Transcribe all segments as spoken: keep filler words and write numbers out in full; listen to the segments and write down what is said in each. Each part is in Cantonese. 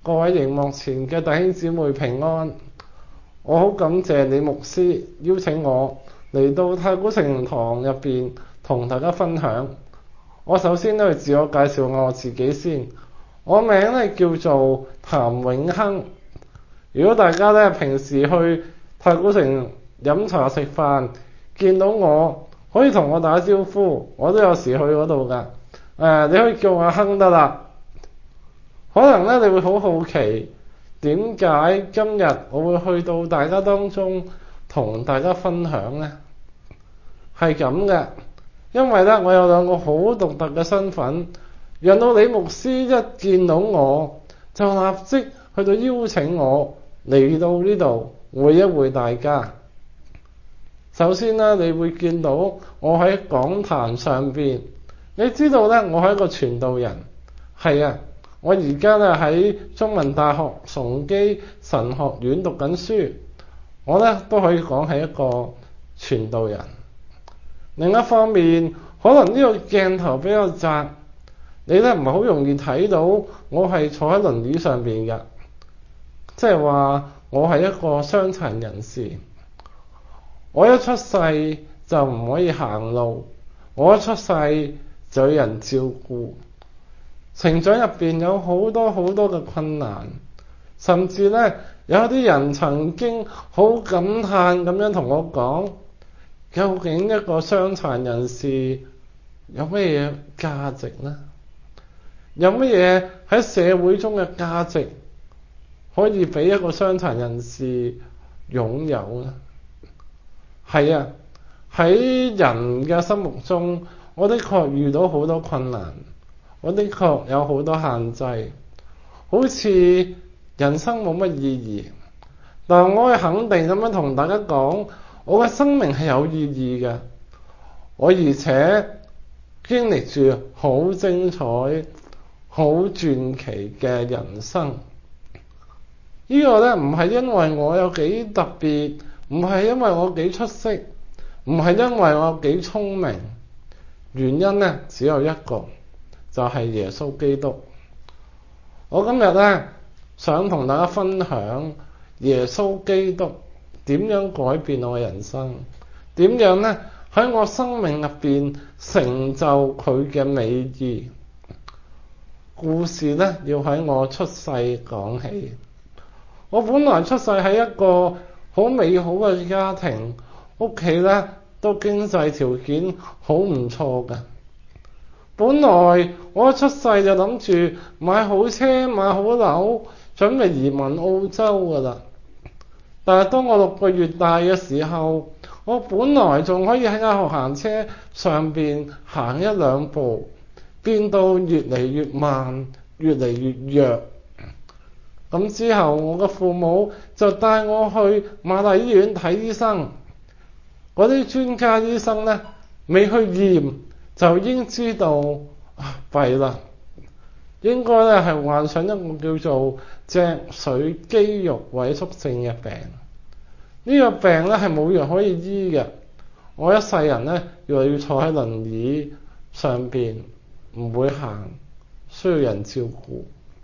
各位熒幕前嘅弟兄姊妹平安，我好感謝李牧師邀請我嚟到太古城堂入邊同大家分享。我首先都要自我介紹我自己先，我名咧叫做譚永亨。如果大家咧平時去太古城飲茶食飯，見到我可以同我打招呼，我都有時去嗰度㗎。誒，你可以叫我阿亨得啦。可能咧你會好好奇，點解今日我會去到大家當中同大家分享呢？係咁嘅，因為咧我有兩個好獨特嘅身份，讓到李牧師一見到我就立即去到邀請我嚟到呢度會一會大家。首先咧，你會見到我喺講壇上邊，你知道咧我係一個傳道人，係啊。我而家咧喺中文大學崇基神學院讀緊書，我咧都可以講係一個傳道人。另一方面，可能呢個鏡頭比較窄，你咧唔係好容易睇到我係坐喺輪椅上邊嘅，即係話我係一個傷殘人士。我一出世就唔可以行路，我一出世就有人照顧。成長入邊有好多好多嘅困難，甚至咧有啲人曾經好感嘆咁樣同我講，究竟一個傷殘人士有乜嘢價值呢？有乜嘢喺社會中嘅價值可以俾一個傷殘人士擁有呢？係啊，喺人嘅心目中，我的確遇到好多困難。我的確有好多限制，好似人生冇乜意義。但我可以肯定咁樣同大家講，我嘅生命係有意義嘅。我而且經歷住好精彩、好傳奇嘅人生。呢個咧唔係因為我有幾特別，唔係因為我幾出色，唔係因為我幾聰明。原因咧只有一個。就係耶穌基督。我今日咧想同大家分享耶穌基督點樣改變我嘅人生，點樣咧喺我生命入邊成就佢嘅美意。故事咧要喺我出世講起。我本來出世喺一個好美好嘅家庭，屋企咧都經濟條件好唔錯嘅。本來我一出世就諗住買好車買好樓，準備移民澳洲噶啦。但係當我六個月大嘅時候，我本來仲可以喺架學行車上邊行一兩步，變到越嚟越慢，越嚟越弱。咁之後我嘅父母就帶我去瑪麗醫院睇醫生。嗰啲專家醫生呢，未去驗就已經知道啊，弊啦，應該咧係患上一個叫做脊髓肌肉萎縮症嘅病。呢個病咧係冇藥可以醫嘅。我一世人咧又要坐喺輪椅上邊，唔會行，需要人照顧。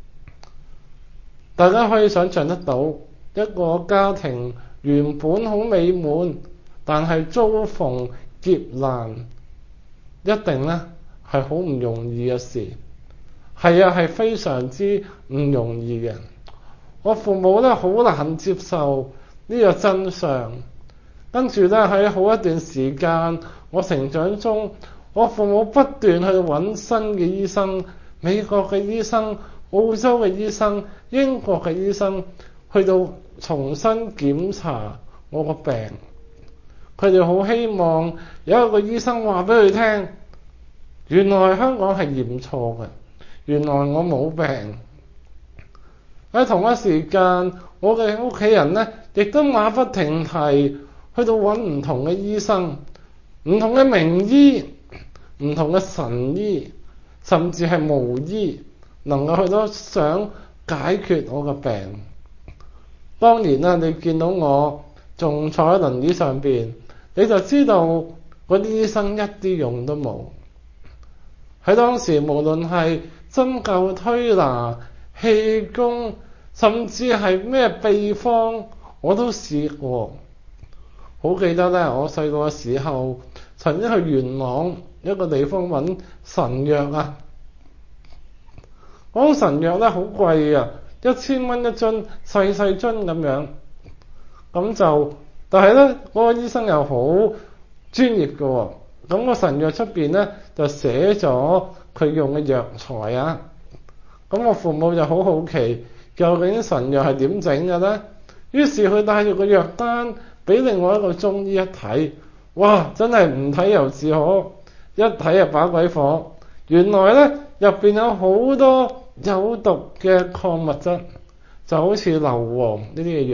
大家可以想象得到，一個家庭原本好美滿，但係遭逢劫難，一定咧係好唔容易嘅事。係啊，係非常之唔容易嘅。我父母咧好難接受呢個真相，跟住咧喺好一段時間，我成長中，我父母不斷去揾新嘅醫生，美國嘅醫生、澳洲嘅醫生、英國嘅醫生，去到重新檢查我個病。佢哋好希望有一個醫生話俾佢聽，原來香港係驗錯嘅，原來我冇病。喺同一時間，我嘅屋企人咧亦都馬不停蹄去到揾唔同嘅醫生，唔同嘅名醫，唔同嘅神醫，甚至係巫醫，能夠去到想解決我嘅病。當年咧，你見到我仲坐喺輪椅上邊，你就知道嗰啲醫生一啲用都冇。喺當時，無論係針灸推拿、氣功， 甚至係咩秘方我都試過。好記得咧，我細個嘅時候曾經去元朗一個地方揾神藥啊。嗰種神藥咧好貴啊，一千蚊一樽，細細樽咁樣。咁就，但係咧嗰個醫生又好專業嘅喎。咁個神藥出邊咧就寫咗佢用嘅藥材啊。咁我父母就好好奇，究竟神藥係點整嘅咧？於是佢帶住個藥單俾另外一個中醫一睇，哇！真係唔睇猶自可，一睇就把鬼火。原來咧入邊有好多有毒嘅礦物質，就好似硫磺呢啲嘅藥。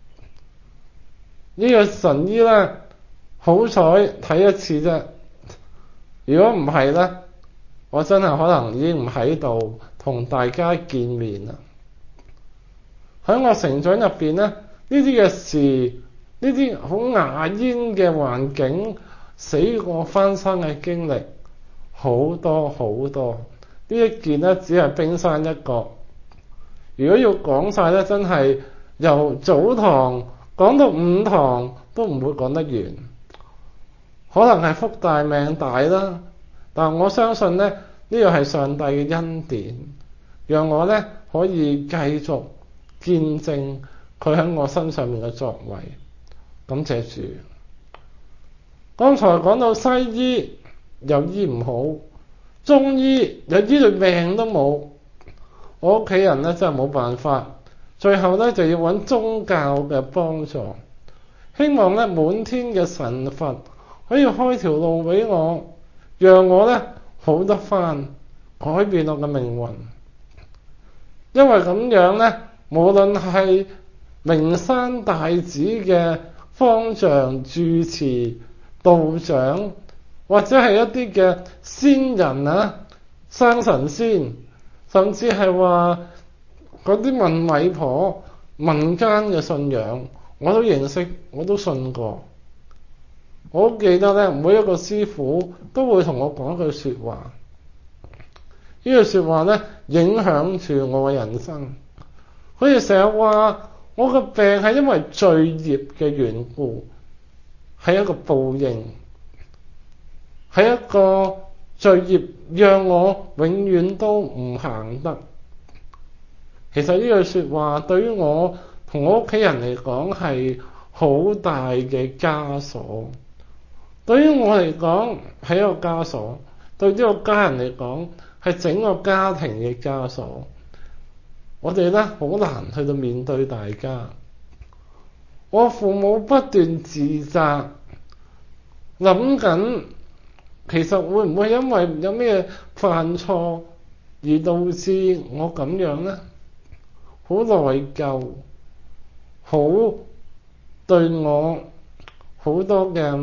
呢個神醫咧好彩睇一次啫，如果唔係咧，我真係可能已經唔喺度同大家見面啦。喺我成長入邊咧，呢啲嘅事，呢啲好牙煙嘅環境，死過翻生嘅經歷好多好多。呢一件咧只係冰山一角。如果要講晒咧，真係由早堂講到五堂都唔會講得完。可能係福大命大啦，但我相信咧，呢個係上帝嘅恩典，讓我咧可以繼續見證佢喺我身上面嘅作為。感謝主。剛才講到西醫又醫唔好，中醫又醫到命都冇，我屋企人咧真係冇辦法，最後咧就要揾宗教嘅幫助，希望咧滿天嘅神佛可以開條路俾我，讓我咧好得返，改變我嘅命運。因為咁樣咧，無論係名山大寺嘅方丈、住持、道長，或者係一啲嘅仙人啊、生神仙，甚至係話嗰啲問米婆、民間嘅信仰，我都認識，我都信過。我好記得咧，每一個師傅都會同我講一句說話，呢句說話咧影響住我嘅人生。佢哋成日話我個病係因為罪孽嘅緣故，係一個報應，係一個罪孽讓我永遠都唔行得。其實呢句說話對於我同我屋企人嚟講係好大嘅枷鎖，對於我嚟講係一個枷鎖，對呢個家人嚟講係整個家庭嘅枷鎖。我哋咧好難去到面對大家。我父母不斷自責，諗緊其實會唔會因為有咩犯錯而導致我咁樣呢？好內疚，好對我好多嘅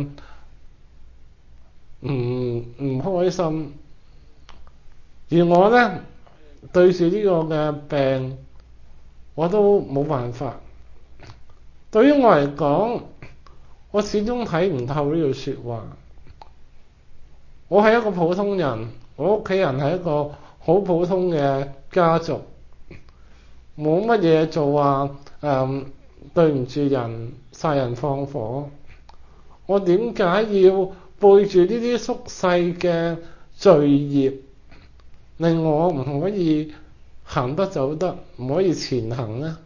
唔唔開心，而我呢，對住呢個嘅病，我都冇辦法。對於我嚟講，我始終睇唔透呢句說話。我係一個普通人，我屋企人係一個好普通嘅家族，冇乜嘢做啊！誒，對唔住人，殺人放火，我點解要背住呢啲宿世嘅罪孽，令我唔可以行得走得，唔可以前行呢？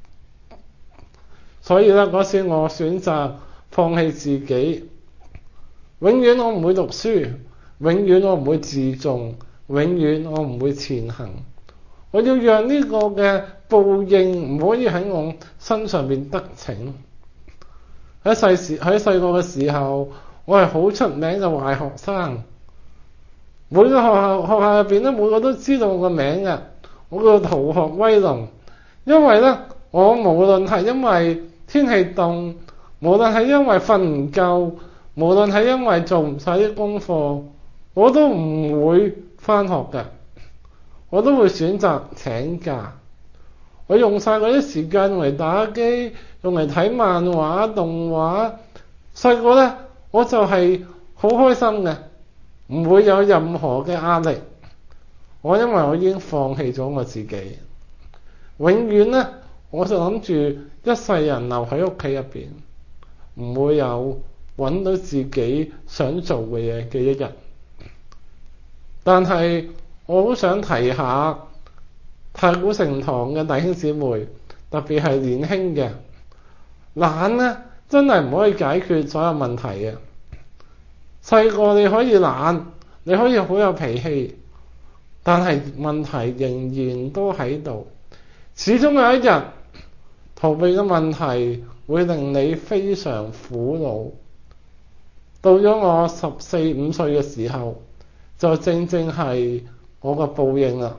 所以咧，嗰時我選擇放棄自己，永遠我唔會讀書，永遠我唔會自重，永遠我唔會前行。我要讓呢個嘅報應唔可以喺我身上邊得逞。喺細時喺細個嘅時候，我係好出名嘅壞學生，每個學校學校入邊咧，每個都知道我個名嘅，我叫逃學威龍。因為咧，我無論係因為天氣凍，無論係因為瞓唔夠，無論係因為做唔晒啲功課，我都唔會返學嘅，我都會選擇請假。我用晒嗰啲時間用嚟打機，用嚟睇漫畫、動畫。細個咧，我就係好開心嘅，唔會有任何嘅壓力。我因為我已經放棄咗我自己。 永遠呢，我就諗住一世人留喺屋企入邊，唔會有揾到自己想做嘅嘢嘅一日。但係我好想提下太古城堂嘅弟兄姊妹，特別係年輕嘅，懶呢真係唔可以解決所有問題嘅。細個你可以懶，你可以好有脾氣，但係問題仍然都喺度。始終有一日，逃避嘅問題會令你非常苦惱。到咗我十四五歲嘅時候，就正正係我嘅報應啦。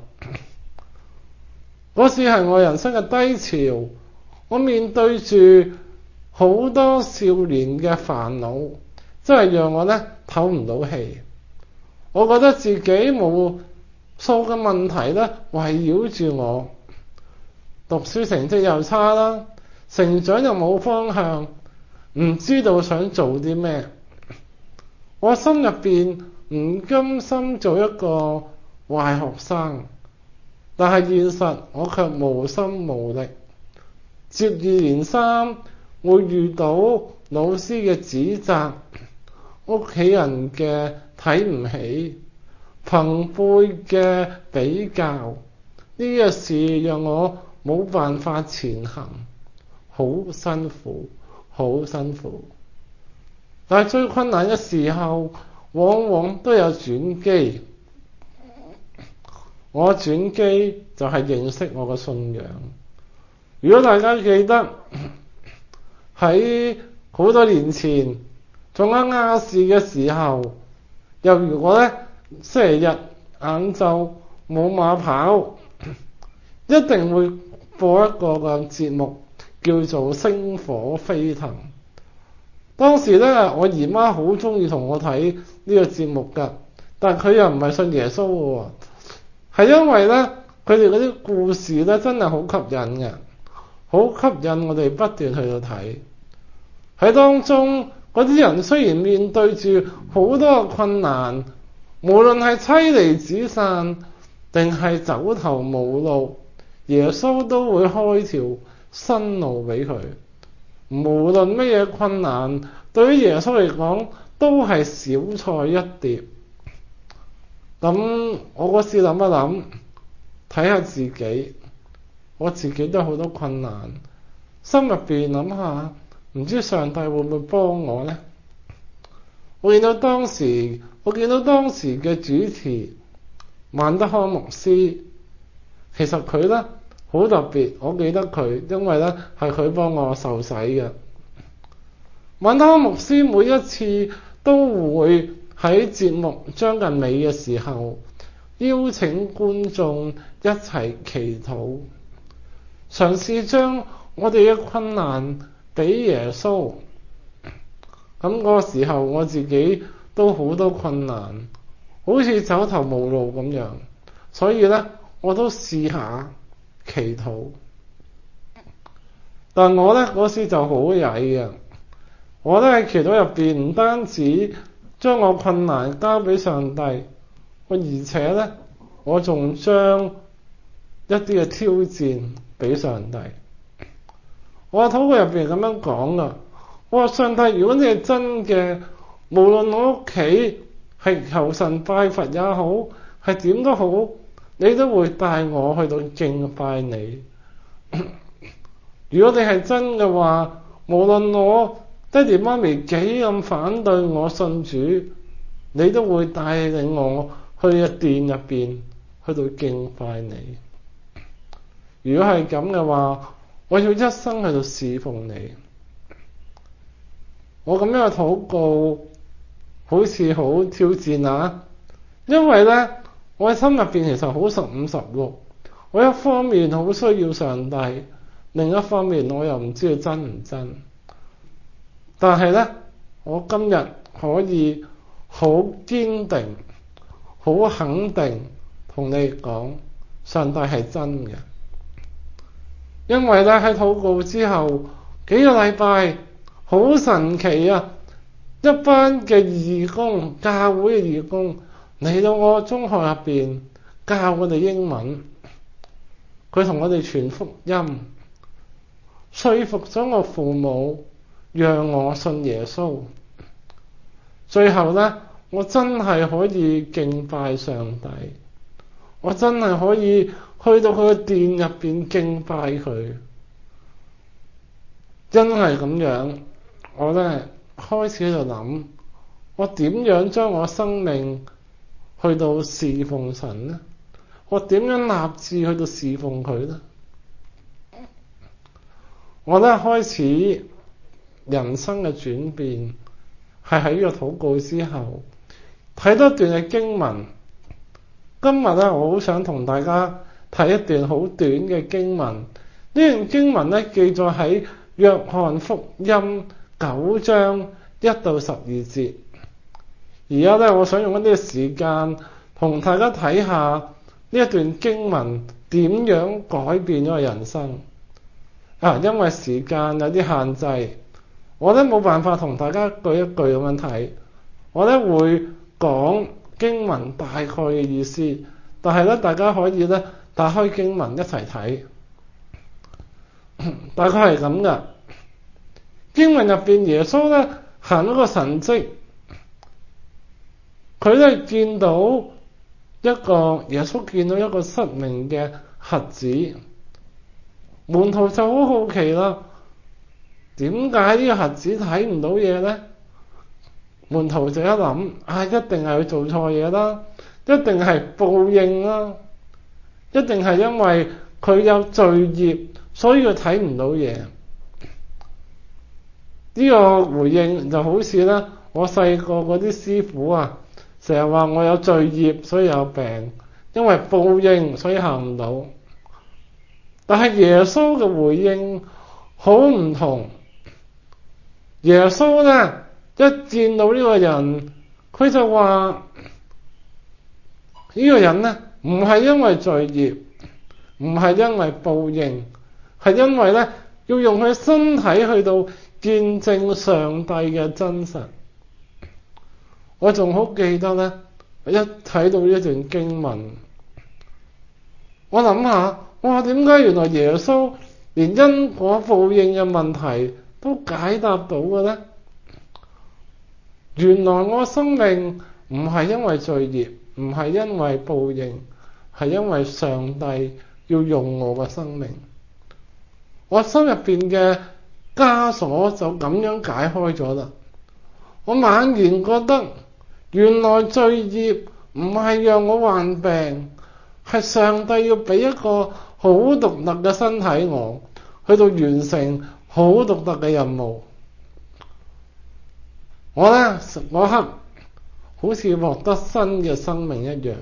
嗰次係我人生嘅低潮，我面對住好多少年嘅煩惱，真係讓我呢唞唔到氣。我覺得自己無數嘅問題呢圍繞住我，讀書成績又差啦，成長又冇方向，唔知道想做啲咩。我心入邊唔甘心做一個壞學生，但係現實我卻無心無力，接二連三會遇到老師嘅指責，屋企人嘅睇唔起，朋輩嘅比較，呢個事讓我冇辦法前行，好辛苦，好辛苦。但係最困難嘅時候，往往都有轉機。我轉機就係認識我嘅信仰。如果大家記得喺好多年前仲有亞視嘅時候，又如果咧星期日晏晝冇馬跑，一定會播一個嘅節目叫做《星火飛騰》。當時咧，我姨媽好中意同我睇呢個節目㗎，但佢又唔係信耶穌嘅喎，係因為咧佢哋嗰啲故事咧真係好吸引嘅，好吸引我哋不斷去到睇。喺當中嗰啲人雖然面對住好多困難，無論係妻離子散定係走投無路，耶穌都會開條新路俾佢。無論乜嘢困難，對於耶穌嚟講都係小菜一碟。咁我嗰時諗一諗，睇下自己，我自己都好多困難，心入邊諗下，唔知上帝會唔會幫我呢？我見到當時，我見到當時嘅主持萬德康牧師，其實佢呢好特別，我記得佢，因為咧係佢幫我受洗嘅。萬德康牧師每一次都會喺節目將近尾嘅時候，邀請觀眾一齊祈禱，嘗試將我哋嘅困難俾耶穌。咁嗰個時候我自己都好多困難，好似走投無路咁樣，所以咧我都試下祈禱。但我咧嗰時就好曳嘅，我咧喺祈禱入邊唔單止將我困難交俾上帝，我而且咧我仲將一啲嘅挑戰俾上帝。我喺禱告入邊咁樣講噶，我話上帝，如果你係真嘅，無論我屋企係求神拜佛也好，係點都好，你都會帶我去到敬拜你。如果你係真嘅話，無論我爹哋媽咪幾咁反對我信主，你都會帶領我去個殿入邊去到敬拜你。如果係咁嘅話，我要一生去到侍奉你。我咁樣嘅禱告好似好挑戰啊，因為呢，我喺心入邊其實好十五十六，我一方面好需要上帝，另一方面我又唔知佢真唔真。但係呢，我今日可以好堅定、好肯定同你講，上帝係真嘅。因為咧喺禱告之後幾個禮拜，好神奇啊！一班嘅義工，教會嘅義工嚟到我中學入邊教我哋英文。 佢同我哋傳福音，說服咗我父母讓我信耶穌。最後呢，我真係可以敬拜上帝，我真係可以去到佢嘅殿入邊敬拜佢。真係咁樣，我呢開始喺度諗，我點樣將我生命去到侍奉神呢？我點樣立志去到侍奉佢呢？我呢開始人生嘅轉變，係喺呢個禱告之後，睇多段嘅經文。今日呢，我好想同大家睇一段好短嘅經文。呢段經文呢，記載喺約翰福音九章一到十二節。而家呢，我想用一啲時間同大家睇下呢一段經文點樣改變咗個人生。啊，因為時間有啲限制，我呢冇辦法同大家句一句咁樣睇。我呢會講經文大概嘅意思，但係呢，大家可以呢打開經文一齊睇。大概係咁噶。經文入邊耶穌呢行一個神蹟，佢呢見到一個耶穌見到一個失明嘅瞎子，門徒就好好奇啦，點解呢個瞎子睇唔到嘢呢？門徒就一諗，啊，一定係佢做錯嘢啦，一定係報應啦，一定係因為佢有罪孽，所以佢睇唔到嘢。呢個回應就好似咧，我細個嗰啲師傅啊，成日話我有罪孽，所以有病，因為報應，所以行唔到。但係耶穌嘅回應好唔同。耶穌咧一見到呢個人，佢就話呢個人咧唔係因為罪孽，唔係因為報應，係因為咧要用佢身體去到見證上帝嘅真實。我仲好記得咧，一睇到呢段經文，我諗下，哇，點解原來耶穌連因果報應嘅問題都解答到嘅呢？原來我生命唔係因為罪孽，唔係因為報應，係因為上帝要用我嘅生命。我心入邊嘅枷鎖就咁樣解開咗啦。我猛然覺得，原來罪孽唔係讓我患病，係上帝要俾一個好獨特嘅身體我，去到完成好獨特嘅任務。我呢嗰刻好似獲得新嘅生命一樣，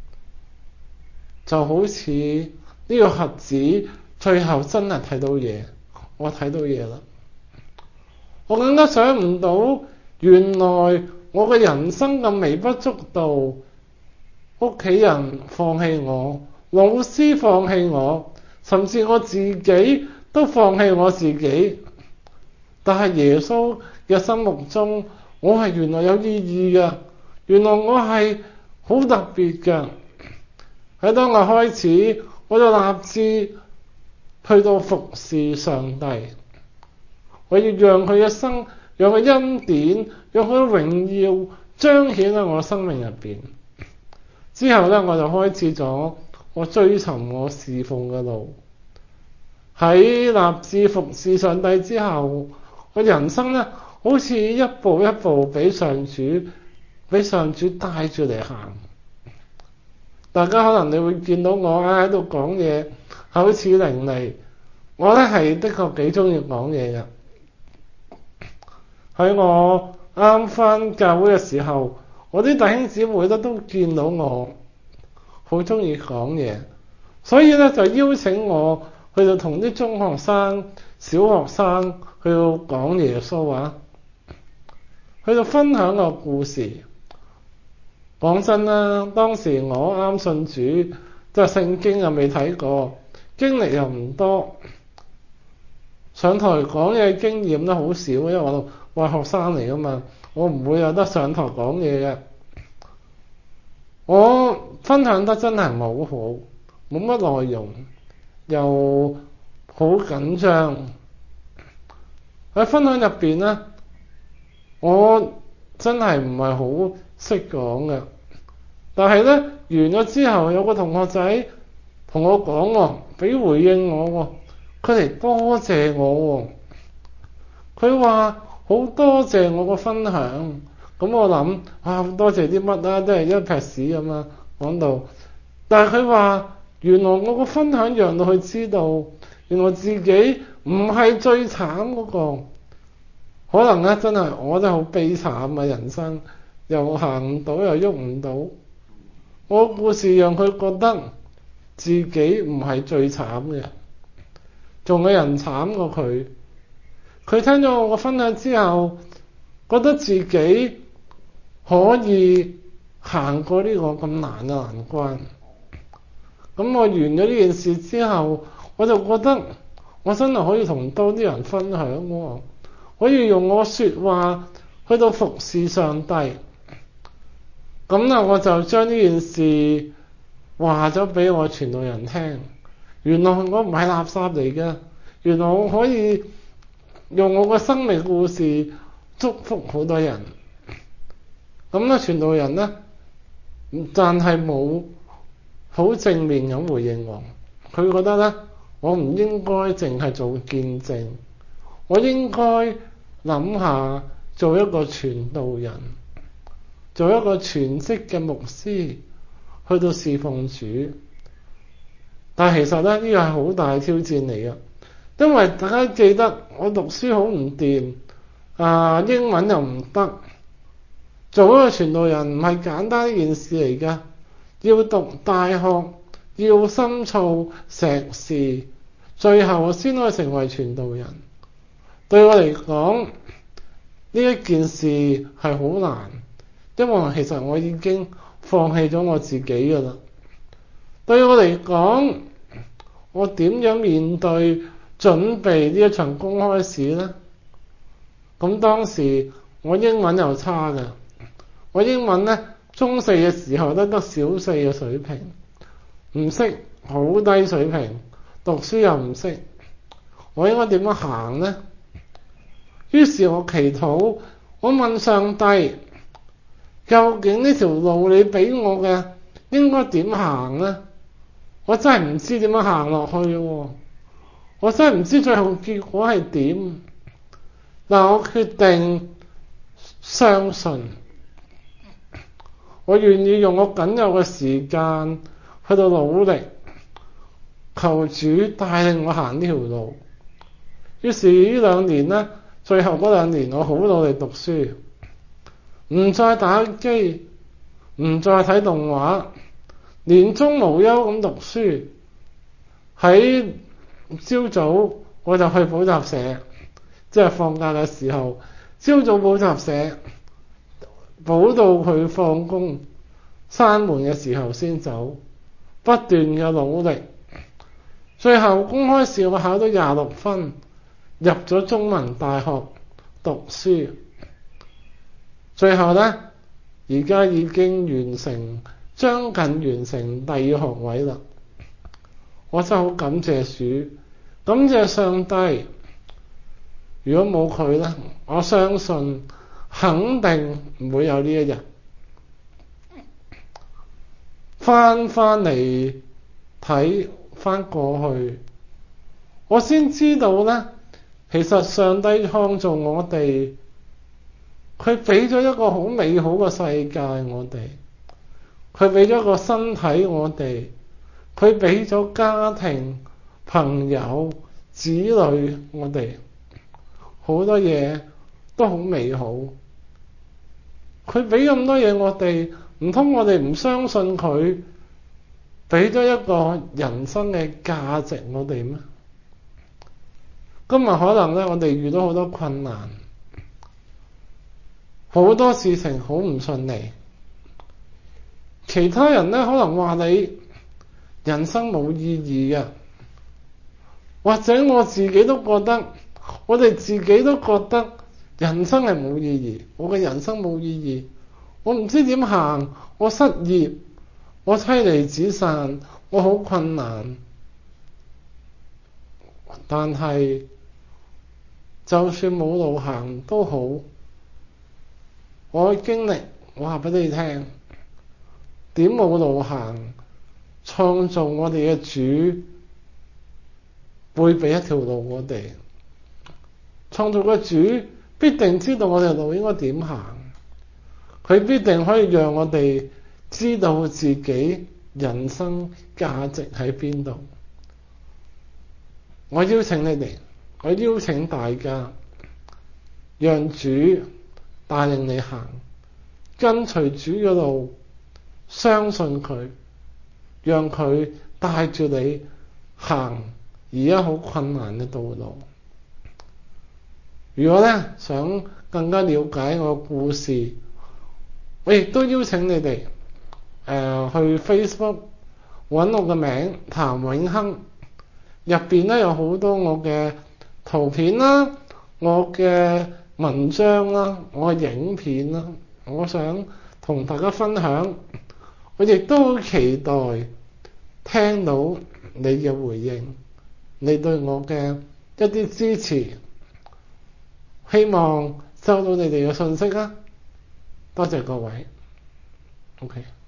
就好似呢個瞎子最後真係睇到嘢，我睇到嘢啦。我更加想唔到，原來我嘅人生咁微不足道，屋企人放棄我，老師放棄我，甚至我自己都放棄我自己。但係耶穌嘅心目中，我係原來有意義嘅，原來我係好特別嘅。喺當我開始，我就立志去到服侍上帝，我要讓佢嘅生，讓佢恩典，讓佢嘅榮耀彰顯喺我生命入邊。之後呢，我就開始咗我追尋我侍奉嘅路。喺立志服侍上帝之後，我人生呢，好似一步一步俾上主，俾上主帶住嚟行。大家可能你會見到我喺度講嘢，口齒伶俐。我呢係的確幾中意講嘢嘅。喺我啱返教會嘅時候，我啲弟兄姊妹咧都見到我好中意講嘢，所以呢，就邀請我去到同啲中學生、小學生去到講耶穌啊，去到分享個故事。講真啦，當時我啱信主，即係聖經又未睇過，經歷又唔多，上台講嘢經驗都好少，因為我話學生嚟噶嘛，我唔會有得上台講嘢嘅。我分享得真係唔係好好，冇乜內容， 又好緊張。喺分享入邊咧，我真係唔係好識講嘅。但係咧完咗之後，有個同學仔同我講喎，俾回應我喎，佢嚟多謝我喎。佢話好多謝我個分享。咁我諗啊，多謝啲乜啦，都係一撇屎咁啦講到。但係佢話原來我個分享讓到佢知道，原來自己唔係最慘嗰個。可能咧真係我真係好悲慘啊，人生又行唔到又喐唔到。我故事讓佢覺得自己唔係最慘嘅，仲有人慘過佢。佢聽咗我個分享之後，覺得自己可以行過呢個咁難嘅難關。咁我完咗呢件事之後，我就覺得我真係可以同多啲人分享喎，可以用我說話去到服侍上帝。咁啊，我就將呢件事話咗俾我傳道人聽。原來我唔係垃圾嚟嘅，原來我可以用我個生命故事祝福好多人。咁咧，傳道人咧，但係冇好正面咁回應我。佢覺得咧，我唔應該淨係做見證，我應該諗下做一個傳道人，做一個全職嘅牧師，去到侍奉主。但係其實咧，呢個係好大挑戰嚟嘅，因為大家記得我讀書好唔掂，啊英文又唔得，做一個傳道人唔係簡單一件事嚟㗎，要讀大學，要深造碩士，最後先可以成為傳道人。對我嚟講，呢一件事係好難，因為其實我已經放棄咗我自己㗎啦。對我嚟講，我點樣面對準備呢一場公開試呢？咁當時我英文又差㗎，我英文呢，中四嘅時候都得小四嘅水平，唔識，好低水平，讀書又唔識，我應該點樣行呢？於是我祈禱，我問上帝，究竟呢條路你俾我嘅應該點行呢？我真係唔知點樣行落去喎，我真係唔知最後結果係點。但我決定相信，我願意用我僅有嘅時間去到努力，求主帶領我行呢條路。於是呢兩年呢，最後嗰兩年我好努力讀書，唔再打機，唔再睇動畫，年終無休咁讀書。喺朝早我就去補習社，即係放假嘅時候，朝早補習社補到佢放工閂門嘅時候先走，不斷嘅努力。最後公開試我考到廿六分，入咗中文大學讀書。最後呢，而家已經完成，將近完成第二學位啦。我真係好感謝主，感謝上帝。如果冇佢呢，我相信肯定唔會有呢一日。翻翻嚟睇翻過去，我先知道呢，其實上帝創造我哋，佢俾咗一個好美好嘅世界我哋，佢俾咗個身體我哋，佢俾咗家庭、朋友、子女我哋，好多嘢都好美好。佢俾咁多嘢我哋，唔通我哋唔相信佢俾咗一個人生嘅價值我哋咩？今日可能咧，我哋遇到好多困難，好多事情好唔順利。其他人咧可能話你人生冇意義嘅，或者我自己都覺得，我哋自己都覺得人生係冇意義。我嘅人生冇意義，我唔知點行，我失業，我妻離子散，我好困難。 但係就算冇路行都好，我嘅經歷我話俾你聽，點冇路行？創造我哋嘅主會俾一條路我哋，創造嘅主必定知道我哋路應該點行，佢必定可以讓我哋知道自己人生價值喺邊度。我邀請你哋，我邀請大家，讓主帶領你行，跟隨主嘅路，相信佢，讓佢帶住你行而家好困難嘅道路。如果咧想更加了解我嘅故事，我亦都邀請你哋誒、呃、去 Facebook 揾我嘅名譚永鏗，入邊咧有好多我嘅圖片啦，我嘅文章啦，我嘅影片啦，我想同大家分享。我亦都好期待聽到你嘅回應，你對我嘅一啲支持，希望收到你哋嘅信息啊！多謝各位。OK。